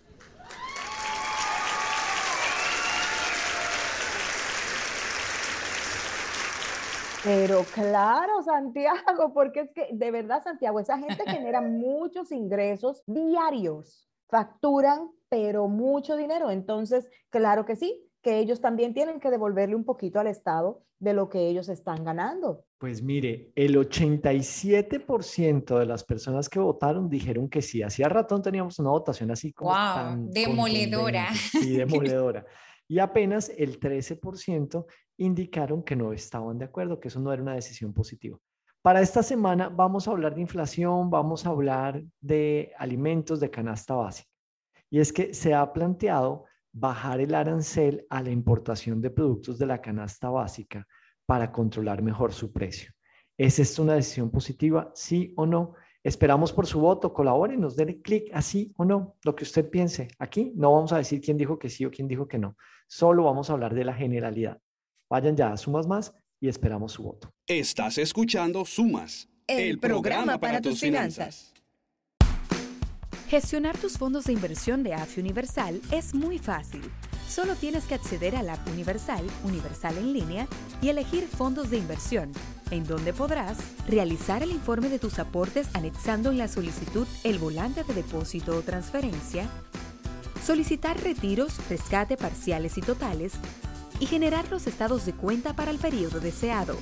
Pero claro, Santiago, porque es que de verdad, Santiago, esa gente genera muchos ingresos diarios, facturan, pero mucho dinero. Entonces, claro que sí, que ellos también tienen que devolverle un poquito al Estado de lo que ellos están ganando. Pues mire, el ochenta y siete por ciento de las personas que votaron dijeron que sí. Hacía rato no teníamos una votación así como Wow, tan demoledora. contundente. Sí, demoledora. Y apenas el trece por ciento indicaron que no estaban de acuerdo, que eso no era una decisión positiva. Para esta semana vamos a hablar de inflación, vamos a hablar de alimentos de canasta básica. Y es que se ha planteado bajar el arancel a la importación de productos de la canasta básica para controlar mejor su precio. ¿Es esto una decisión positiva? ¿Sí o no? Esperamos por su voto, colabórenos, denle clic así o no, lo que usted piense. Aquí no vamos a decir quién dijo que sí o quién dijo que no, solo vamos a hablar de la generalidad. Vayan ya a Sumas Más y esperamos su voto. Estás escuchando Sumas, el, el programa, programa para, para tus finanzas. finanzas. Gestionar tus fondos de inversión de A F I Universal es muy fácil. Solo tienes que acceder a la app Universal, Universal en línea, y elegir fondos de inversión, en donde podrás realizar el informe de tus aportes anexando en la solicitud el volante de depósito o transferencia, solicitar retiros, rescate parciales y totales, y generar los estados de cuenta para el periodo deseado.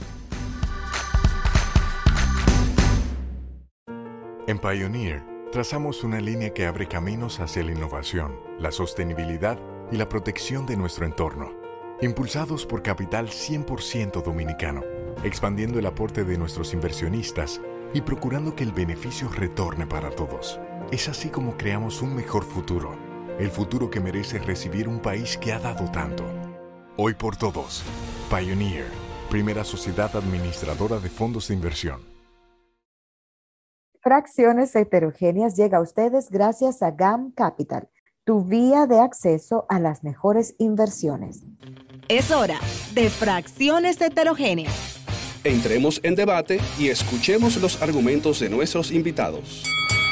En Pioneer, trazamos una línea que abre caminos hacia la innovación, la sostenibilidad y la protección de nuestro entorno, impulsados por capital cien por ciento dominicano, expandiendo el aporte de nuestros inversionistas y procurando que el beneficio retorne para todos. Es así como creamos un mejor futuro, el futuro que merece recibir un país que ha dado tanto. Hoy por todos, Pioneer, primera sociedad administradora de fondos de inversión. Fracciones Heterogéneas llega a ustedes gracias a G A M Capital, tu vía de acceso a las mejores inversiones. Es hora de Fracciones Heterogéneas. Entremos en debate y escuchemos los argumentos de nuestros invitados.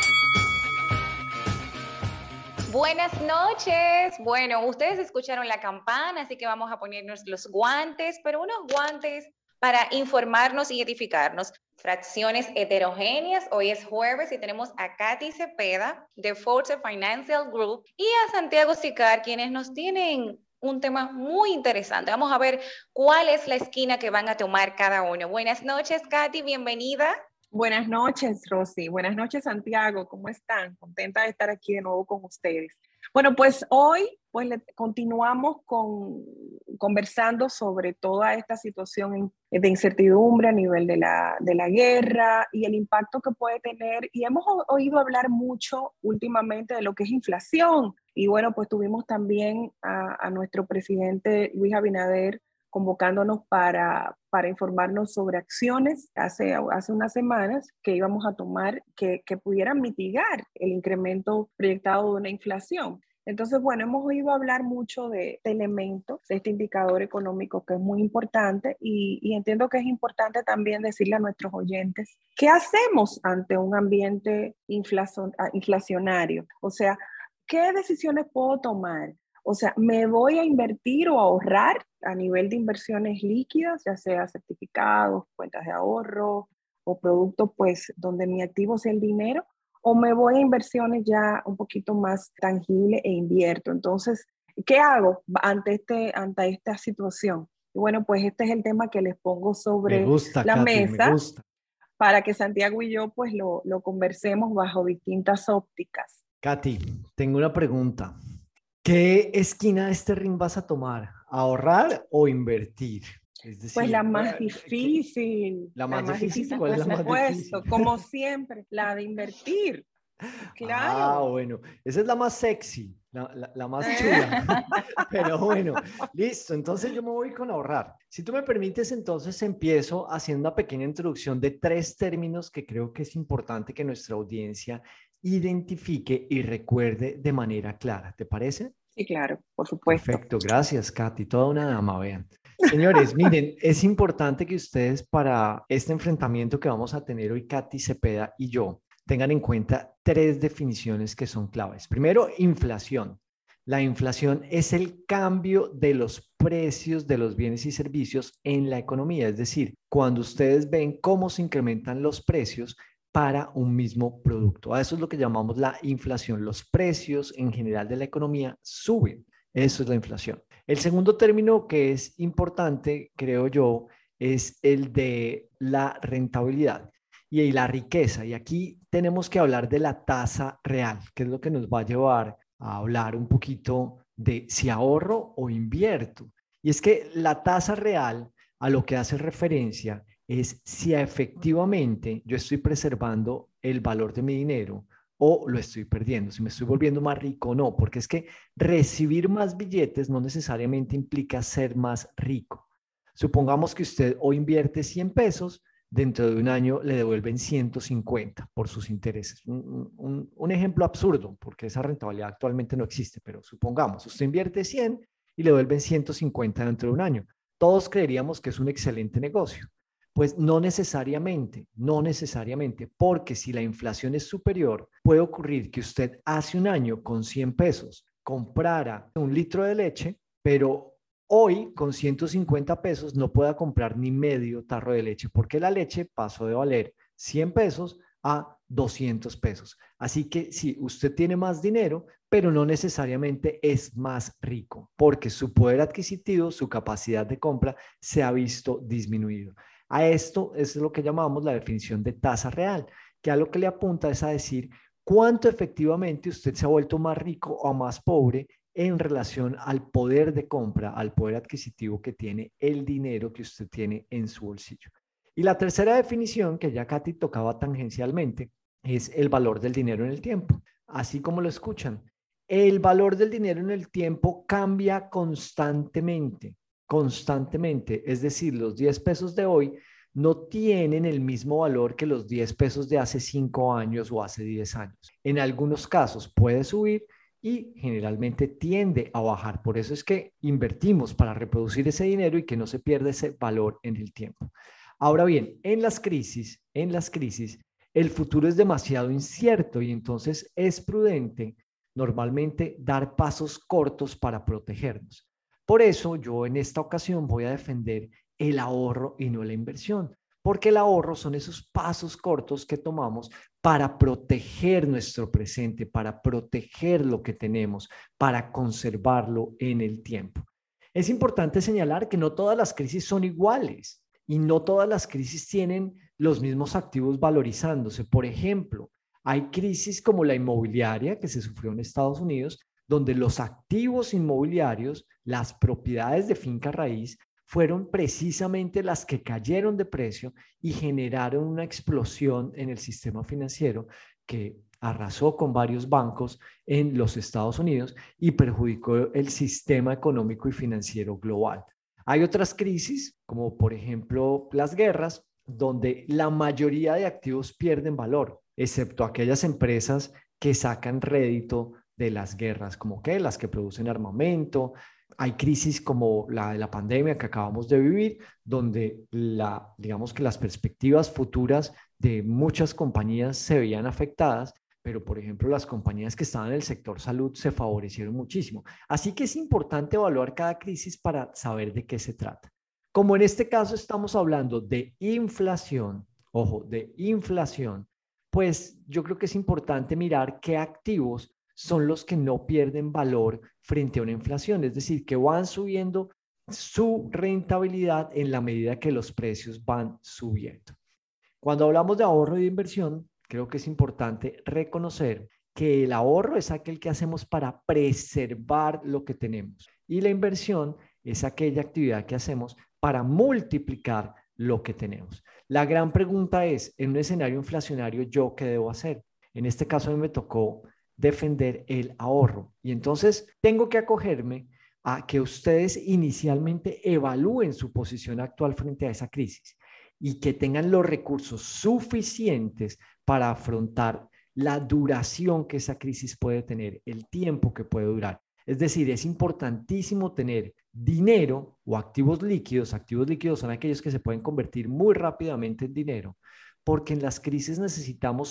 Buenas noches. Bueno, ustedes escucharon la campana, así que vamos a ponernos los guantes, pero unos guantes para informarnos y edificarnos. Fracciones Heterogéneas, hoy es jueves y tenemos a Katy Cepeda de Forte Financial Group y a Santiago Sicar, quienes nos tienen un tema muy interesante. Vamos a ver cuál es la esquina que van a tomar cada uno. Buenas noches, Katy, bienvenida. Buenas noches, Rosy. Buenas noches, Santiago. ¿Cómo están? Contenta de estar aquí de nuevo con ustedes. Bueno, pues hoy pues, le, continuamos con, conversando sobre toda esta situación de incertidumbre a nivel de la, de la guerra y el impacto que puede tener. Y hemos oído hablar mucho últimamente de lo que es inflación. Y bueno, pues tuvimos también a, a nuestro presidente Luis Abinader convocándonos para, para informarnos sobre acciones hace, hace unas semanas que íbamos a tomar que, que pudieran mitigar el incremento proyectado de una inflación. Entonces, bueno, hemos oído hablar mucho de, de elementos, de este indicador económico que es muy importante y, y entiendo que es importante también decirle a nuestros oyentes qué hacemos ante un ambiente inflacion, inflacionario. O sea, ¿qué decisiones puedo tomar? O sea, ¿me voy a invertir o ahorrar a nivel de inversiones líquidas, ya sea certificados, cuentas de ahorro o productos, pues, donde mi activo sea el dinero? ¿O me voy a inversiones ya un poquito más tangibles e invierto? Entonces, ¿qué hago ante, este, ante esta situación? Y bueno, pues este es el tema que les pongo sobre me gusta, la Katy, mesa me gusta. para que Santiago y yo pues lo, lo conversemos bajo distintas ópticas. Katy, tengo una pregunta. ¿Qué esquina de este ring vas a tomar? ¿Ahorrar o invertir? Es decir, pues la más difícil. ¿La más, la más difícil? difícil, ¿Cuál es la por más supuesto, difícil? como siempre, la de invertir. Claro. Ah, bueno, esa es la más sexy, la, la, la más chula. Pero bueno, listo, entonces yo me voy con ahorrar. Si tú me permites, entonces empiezo haciendo una pequeña introducción de tres términos que creo que es importante que nuestra audiencia identifique y recuerde de manera clara. ¿Te parece? Sí, claro, por supuesto. Perfecto, gracias, Katy, toda una dama, vean. Señores, miren, es importante que ustedes para este enfrentamiento que vamos a tener hoy, Katy Cepeda y yo, tengan en cuenta tres definiciones que son claves. Primero, inflación. La inflación es el cambio de los precios de los bienes y servicios en la economía, es decir, cuando ustedes ven cómo se incrementan los precios para un mismo producto. A eso es lo que llamamos la inflación. Los precios en general de la economía suben. Eso es la inflación. El segundo término que es importante, creo yo, es el de la rentabilidad y la riqueza. Y aquí tenemos que hablar de la tasa real, que es lo que nos va a llevar a hablar un poquito de si ahorro o invierto. Y es que la tasa real a lo que hace referencia es si efectivamente yo estoy preservando el valor de mi dinero o lo estoy perdiendo, si me estoy volviendo más rico o no, porque es que recibir más billetes no necesariamente implica ser más rico. Supongamos que usted hoy invierte cien pesos, dentro de un año le devuelven ciento cincuenta por sus intereses. Un, un, un ejemplo absurdo, porque esa rentabilidad actualmente no existe, pero supongamos, usted invierte cien y le devuelven ciento cincuenta dentro de un año. Todos creeríamos que es un excelente negocio. Pues no necesariamente, no necesariamente, porque si la inflación es superior, puede ocurrir que usted hace un año con cien pesos comprara un litro de leche, pero hoy con ciento cincuenta pesos no pueda comprar ni medio tarro de leche, porque la leche pasó de valer cien pesos a doscientos pesos. Así que sí, usted tiene más dinero, pero no necesariamente es más rico, porque su poder adquisitivo, su capacidad de compra se ha visto disminuido. A esto es lo que llamamos la definición de tasa real, que a lo que le apunta es a decir cuánto efectivamente usted se ha vuelto más rico o más pobre en relación al poder de compra, al poder adquisitivo que tiene el dinero que usted tiene en su bolsillo. Y la tercera definición, que ya Katy tocaba tangencialmente, es el valor del dinero en el tiempo. Así como lo escuchan, el valor del dinero en el tiempo cambia constantemente. constantemente, es decir, los diez pesos de hoy no tienen el mismo valor que los diez pesos de hace cinco años o hace diez años. En algunos casos puede subir y generalmente tiende a bajar. Por eso es que invertimos para reproducir ese dinero y que no se pierda ese valor en el tiempo. Ahora bien, en las crisis, en las crisis, el futuro es demasiado incierto y entonces es prudente normalmente dar pasos cortos para protegernos. Por eso yo en esta ocasión voy a defender el ahorro y no la inversión, porque el ahorro son esos pasos cortos que tomamos para proteger nuestro presente, para proteger lo que tenemos, para conservarlo en el tiempo. Es importante señalar que no todas las crisis son iguales y no todas las crisis tienen los mismos activos valorizándose. Por ejemplo, hay crisis como la inmobiliaria que se sufrió en Estados Unidos, donde los activos inmobiliarios, las propiedades de finca raíz, fueron precisamente las que cayeron de precio y generaron una explosión en el sistema financiero que arrasó con varios bancos en los Estados Unidos y perjudicó el sistema económico y financiero global. Hay otras crisis, como por ejemplo las guerras, donde la mayoría de activos pierden valor, excepto aquellas empresas que sacan rédito de las guerras, como que las que producen armamento. Hay crisis como la de la pandemia que acabamos de vivir, donde la, digamos que las perspectivas futuras de muchas compañías se veían afectadas, pero por ejemplo las compañías que estaban en el sector salud se favorecieron muchísimo. Así que es importante evaluar cada crisis para saber de qué se trata. Como en este caso estamos hablando de inflación, ojo, de inflación, pues yo creo que es importante mirar qué activos son los que no pierden valor frente a una inflación, es decir, que van subiendo su rentabilidad en la medida que los precios van subiendo. Cuando hablamos de ahorro y de inversión, creo que es importante reconocer que el ahorro es aquel que hacemos para preservar lo que tenemos y la inversión es aquella actividad que hacemos para multiplicar lo que tenemos. La gran pregunta es, en un escenario inflacionario, ¿yo qué debo hacer? En este caso a mí me tocó defender el ahorro y entonces tengo que acogerme a que ustedes inicialmente evalúen su posición actual frente a esa crisis y que tengan los recursos suficientes para afrontar la duración que esa crisis puede tener, el tiempo que puede durar. Es decir, es importantísimo tener dinero o activos líquidos. Activos líquidos son aquellos que se pueden convertir muy rápidamente en dinero, porque en las crisis necesitamos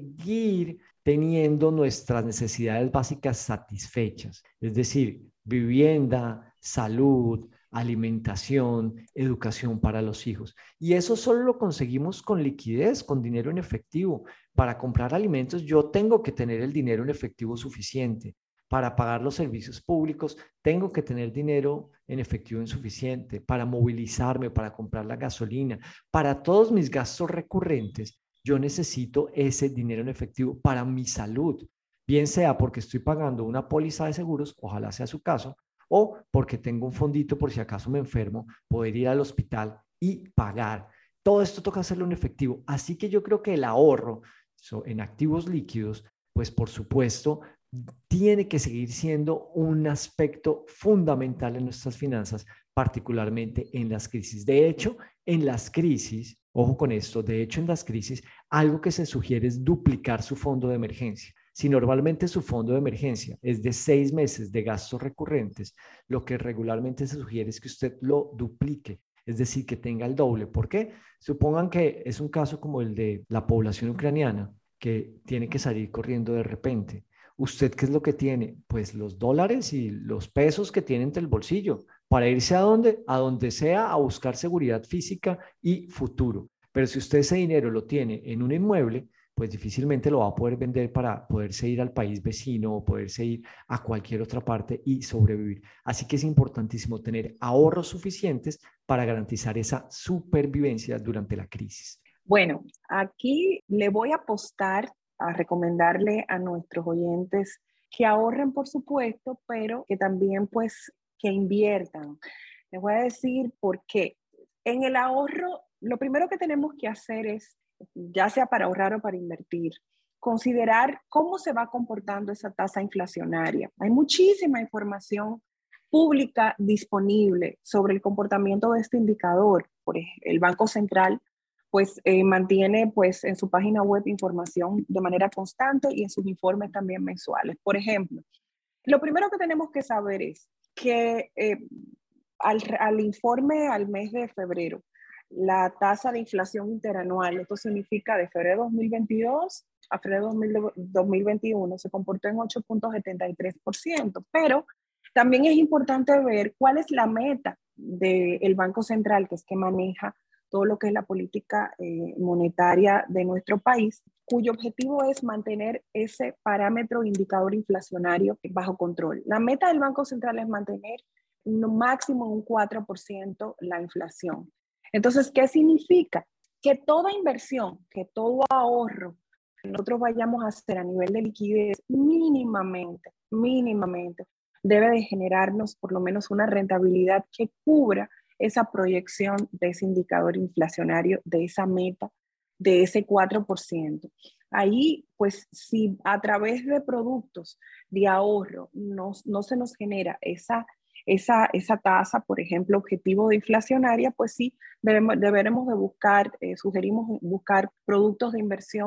seguir teniendo nuestras necesidades básicas satisfechas, es decir, vivienda, salud, alimentación, educación para los hijos. Y eso solo lo conseguimos con liquidez, con dinero en efectivo. Para comprar alimentos yo tengo que tener el dinero en efectivo suficiente. Para pagar los servicios públicos tengo que tener dinero en efectivo insuficiente. Para movilizarme, para comprar la gasolina, para todos mis gastos recurrentes, yo necesito ese dinero en efectivo para mi salud. Bien sea porque estoy pagando una póliza de seguros, ojalá sea su caso, o porque tengo un fondito por si acaso me enfermo, poder ir al hospital y pagar. Todo esto toca hacerlo en efectivo. Así que yo creo que el ahorro en activos líquidos, pues por supuesto, tiene que seguir siendo un aspecto fundamental en nuestras finanzas, particularmente en las crisis. De hecho, en las crisis, ojo con esto, de hecho en las crisis, algo que se sugiere es duplicar su fondo de emergencia. Si normalmente su fondo de emergencia es de seis meses de gastos recurrentes, lo que regularmente se sugiere es que usted lo duplique, es decir, que tenga el doble. ¿Por qué? Supongan que es un caso como el de la población ucraniana, que tiene que salir corriendo de repente. ¿Usted qué es lo que tiene? Pues los dólares y los pesos que tiene entre el bolsillo para irse a donde, a donde sea a buscar seguridad física y futuro. Pero si usted ese dinero lo tiene en un inmueble, pues difícilmente lo va a poder vender para poderse ir al país vecino o poderse ir a cualquier otra parte y sobrevivir. Así que es importantísimo tener ahorros suficientes para garantizar esa supervivencia durante la crisis. Bueno, aquí le voy a apostar a recomendarle a nuestros oyentes que ahorren, por supuesto, pero que también pues que inviertan. Les voy a decir por qué. En el ahorro, lo primero que tenemos que hacer es, ya sea para ahorrar o para invertir, considerar cómo se va comportando esa tasa inflacionaria. Hay muchísima información pública disponible sobre el comportamiento de este indicador. Por ejemplo, el Banco Central pues eh, mantiene pues en su página web información de manera constante y en sus informes también mensuales. Por ejemplo, lo primero que tenemos que saber es que eh, al, al informe al mes de febrero, la tasa de inflación interanual, esto significa de febrero de dos mil veintidós a febrero de dos mil veintiuno, se comportó en ocho punto setenta y tres por ciento, pero también es importante ver cuál es la meta del Banco Central, que es que maneja todo lo que es la política eh, monetaria de nuestro país, cuyo objetivo es mantener ese parámetro indicador inflacionario bajo control. La meta del Banco Central es mantener un máximo un cuatro por ciento la inflación. Entonces, ¿qué significa? Que toda inversión, que todo ahorro que nosotros vayamos a hacer a nivel de liquidez mínimamente, mínimamente, debe de generarnos por lo menos una rentabilidad que cubra esa proyección de ese indicador inflacionario, de esa meta, de ese cuatro por ciento. Ahí, pues, si a través de productos de ahorro no, no se nos genera esa, esa, esa tasa, por ejemplo, objetivo de inflacionaria, pues sí, debemos, deberemos de buscar, eh, sugerimos buscar productos de inversión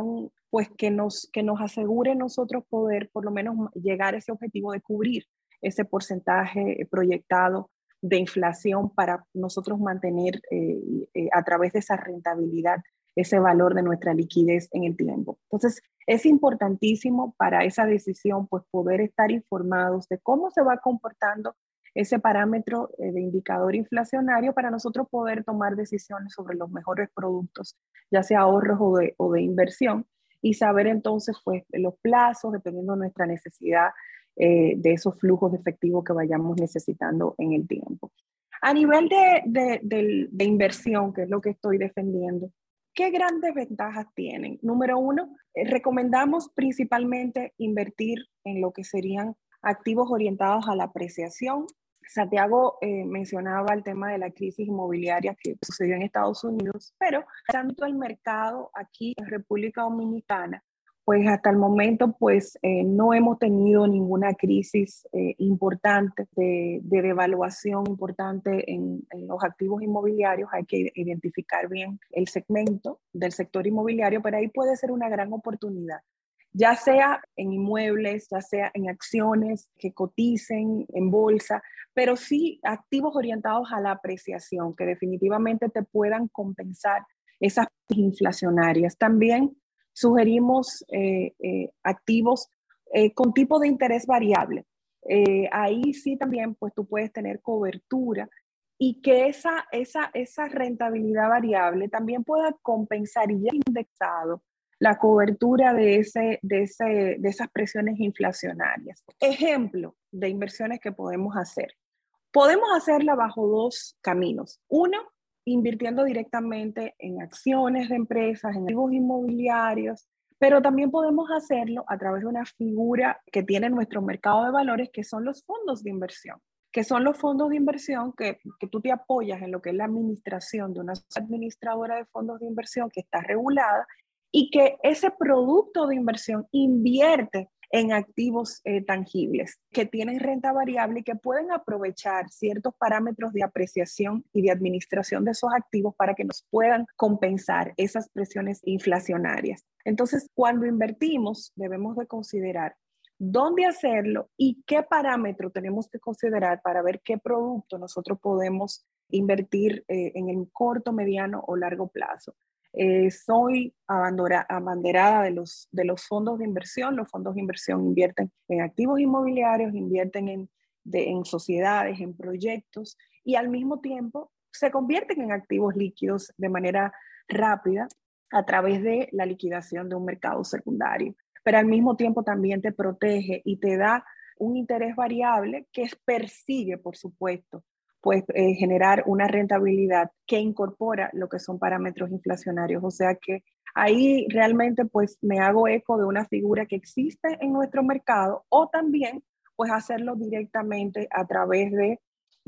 pues que nos, que nos asegure nosotros poder por lo menos llegar a ese objetivo de cubrir ese porcentaje proyectado de inflación para nosotros mantener eh, eh, a través de esa rentabilidad ese valor de nuestra liquidez en el tiempo. Entonces, es importantísimo para esa decisión pues poder estar informados de cómo se va comportando ese parámetro eh, de indicador inflacionario para nosotros poder tomar decisiones sobre los mejores productos, ya sea ahorros o de, o de inversión, y saber entonces pues los plazos dependiendo de nuestra necesidad eh, de esos flujos de efectivo que vayamos necesitando en el tiempo. A nivel de, de, de, de inversión, que es lo que estoy defendiendo, ¿qué grandes ventajas tienen? Número uno, eh, recomendamos principalmente invertir en lo que serían activos orientados a la apreciación. Santiago eh, mencionaba el tema de la crisis inmobiliaria que sucedió en Estados Unidos, pero tanto el mercado aquí en República Dominicana, pues hasta el momento pues eh, no hemos tenido ninguna crisis eh, importante de, de devaluación importante en, en los activos inmobiliarios. Hay que identificar bien el segmento del sector inmobiliario, pero ahí puede ser una gran oportunidad, ya sea en inmuebles, ya sea en acciones que coticen en bolsa, pero sí activos orientados a la apreciación, que definitivamente te puedan compensar esas inflacionarias. También sugerimos eh, eh, activos eh, con tipo de interés variable. Eh, ahí sí también pues tú puedes tener cobertura y que esa, esa, esa rentabilidad variable también pueda compensar y ya indexado la cobertura de, ese, de, ese, de esas presiones inflacionarias. Ejemplo de inversiones que podemos hacer. Podemos hacerla bajo dos caminos. Uno, invirtiendo directamente en acciones de empresas, en activos inmobiliarios, pero también podemos hacerlo a través de una figura que tiene nuestro mercado de valores, que son los fondos de inversión, que son los fondos de inversión que, que tú te apoyas en lo que es la administración de una administradora de fondos de inversión que está regulada y que ese producto de inversión invierte en activos eh, tangibles que tienen renta variable y que pueden aprovechar ciertos parámetros de apreciación y de administración de esos activos para que nos puedan compensar esas presiones inflacionarias. Entonces, cuando invertimos, debemos de considerar dónde hacerlo y qué parámetro tenemos que considerar para ver qué producto nosotros podemos invertir eh, en el corto, mediano o largo plazo. Eh, soy abandera, abanderada de los, de los fondos de inversión. Los fondos de inversión invierten en activos inmobiliarios, invierten en, de, en sociedades, en proyectos y al mismo tiempo se convierten en activos líquidos de manera rápida a través de la liquidación de un mercado secundario. Pero al mismo tiempo también te protege y te da un interés variable que persigue, por supuesto, pues eh, generar una rentabilidad que incorpora lo que son parámetros inflacionarios. O sea que ahí realmente pues me hago eco de una figura que existe en nuestro mercado o también pues hacerlo directamente a través de,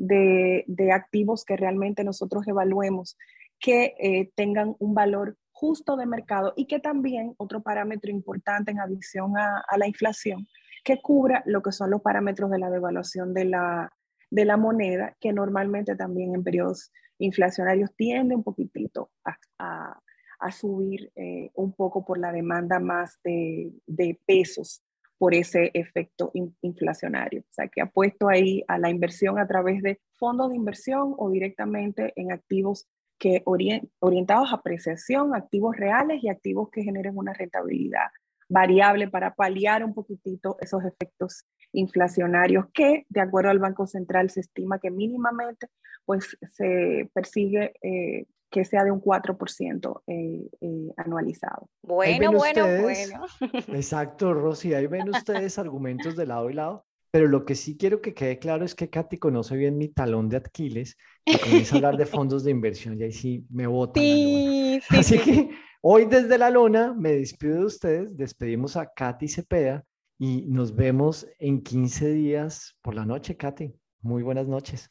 de, de activos que realmente nosotros evaluemos que eh, tengan un valor justo de mercado y que también otro parámetro importante en adición a, a la inflación que cubra lo que son los parámetros de la devaluación de la de la moneda, que normalmente también en periodos inflacionarios tiende un poquitito a, a, a subir eh, un poco por la demanda más de, de pesos por ese efecto in, inflacionario. O sea, que apuesto ahí a la inversión a través de fondos de inversión o directamente en activos que orient, orientados a apreciación, activos reales y activos que generen una rentabilidad variable para paliar un poquitito esos efectos inflacionarios que, de acuerdo al Banco Central, se estima que mínimamente pues, se persigue eh, que sea de un cuatro por ciento eh, eh, anualizado. Bueno, bueno, ustedes, bueno. Exacto, Rosy, ahí ven ustedes argumentos de lado y lado, pero lo que sí quiero que quede claro es que Katy conoce bien mi talón de Aquiles y comienza a hablar de fondos de inversión y ahí sí me botan sí, la lona. Sí, Así sí, que sí. hoy desde la lona me despido de ustedes, despedimos a Katy Cepeda y nos vemos en quince días por la noche, Katy. Muy buenas noches.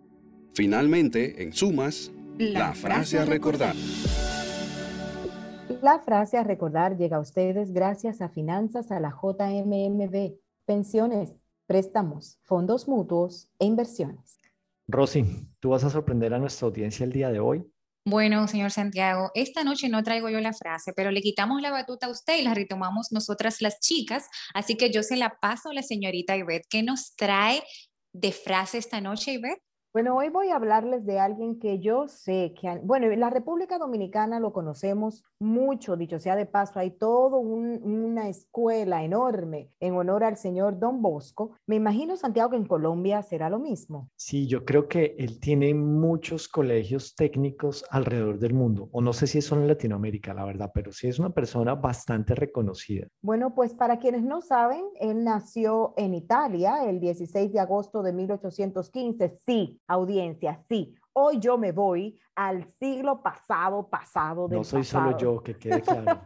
Finalmente, en sumas, la, la frase a recordar. La frase a recordar llega a ustedes gracias a Finanzas a la J M M B, pensiones, préstamos, fondos mutuos e inversiones. Rosy, tú vas a sorprender a nuestra audiencia el día de hoy Bueno, señor Santiago, esta noche no traigo yo la frase, pero le quitamos la batuta a usted y la retomamos nosotras las chicas, así que yo se la paso a la señorita Ivette. ¿Qué nos trae de frase esta noche, Ivette? Bueno, hoy voy a hablarles de alguien que yo sé que, bueno, en la República Dominicana lo conocemos mucho, dicho sea de paso, hay toda un, una escuela enorme en honor al señor Don Bosco. Me imagino, Santiago, que en Colombia será lo mismo. Sí, yo creo que él tiene muchos colegios técnicos alrededor del mundo, o no sé si es solo en Latinoamérica, la verdad, pero sí es una persona bastante reconocida. Bueno, pues para quienes no saben, él nació en Italia el dieciséis de agosto de mil ochocientos quince, sí. Audiencia, sí, hoy yo me voy al siglo pasado, pasado del No soy pasado. solo yo, que quede claro.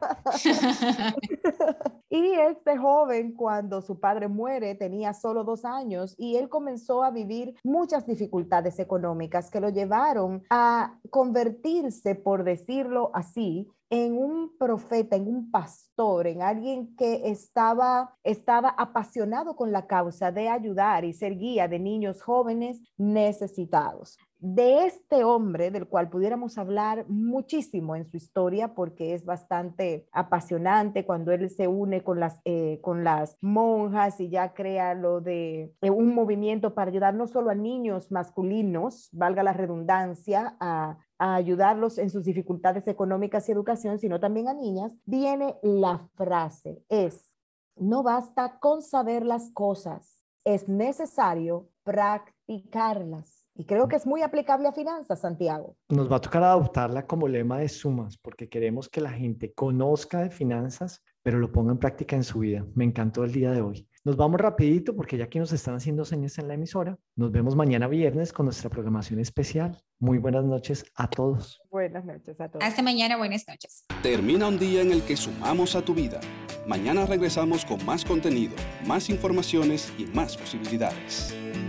Y este joven, cuando su padre muere, tenía solo dos años y él comenzó a vivir muchas dificultades económicas que lo llevaron a convertirse, por decirlo así, en un profeta, en un pastor, en alguien que estaba, estaba apasionado con la causa de ayudar y ser guía de niños jóvenes necesitados. De este hombre, del cual pudiéramos hablar muchísimo en su historia, porque es bastante apasionante cuando él se une con las, eh, con las monjas y ya crea lo de eh, un movimiento para ayudar no solo a niños masculinos, valga la redundancia, a a ayudarlos en sus dificultades económicas y educación, sino también a niñas, viene la frase, es, no basta con saber las cosas, es necesario practicarlas. Y creo que es muy aplicable a finanzas, Santiago. Nos va a tocar adoptarla como lema de Sumas, porque queremos que la gente conozca de finanzas, pero lo ponga en práctica en su vida. Me encantó el día de hoy. Nos vamos rapidito porque ya aquí nos están haciendo señas en la emisora. Nos vemos mañana viernes con nuestra programación especial. Muy buenas noches a todos. Buenas noches a todos. Hasta mañana, buenas noches. Termina un día en el que sumamos a tu vida. Mañana regresamos con más contenido, más informaciones y más posibilidades.